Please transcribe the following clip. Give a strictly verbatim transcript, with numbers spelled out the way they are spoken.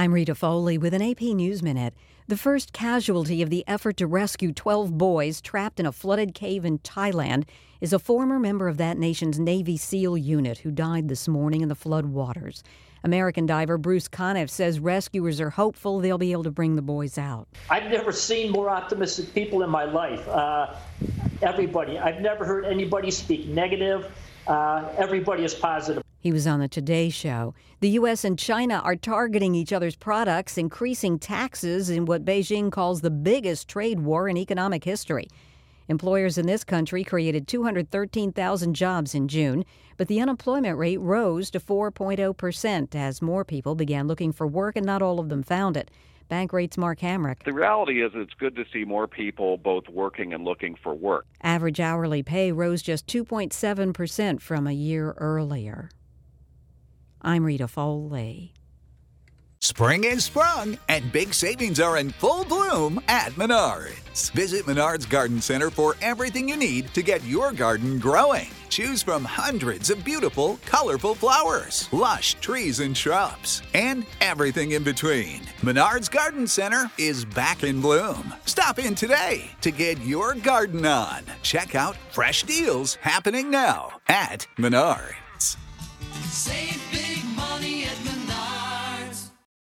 I'm Rita Foley with an A P News Minute. The first casualty of the effort to rescue twelve boys trapped in a flooded cave in Thailand is a former member of that nation's Navy SEAL unit who died this morning in the flood waters. American diver Bruce Conniff says rescuers are hopeful they'll be able to bring the boys out. I've never seen more optimistic people in my life. Uh, everybody. I've never heard anybody speak negative. Uh, everybody is positive. He was on the Today Show. The U S and China are targeting each other's products, increasing taxes in what Beijing calls the biggest trade war in economic history. Employers in this country created two hundred thirteen thousand jobs in June, but the unemployment rate rose to four point oh percent as more people began looking for work and not all of them found it. Bankrate's Mark Hamrick. The reality is it's good to see more people both working and looking for work. Average hourly pay rose just two point seven percent from a year earlier. I'm Rita Foley. Spring is sprung, and big savings are in full bloom at Menards. Visit Menards Garden Center for everything you need to get your garden growing. Choose from hundreds of beautiful, colorful flowers, lush trees and shrubs, and everything in between. Menards Garden Center is back in bloom. Stop in today to get your garden on. Check out fresh deals happening now at Menards. Save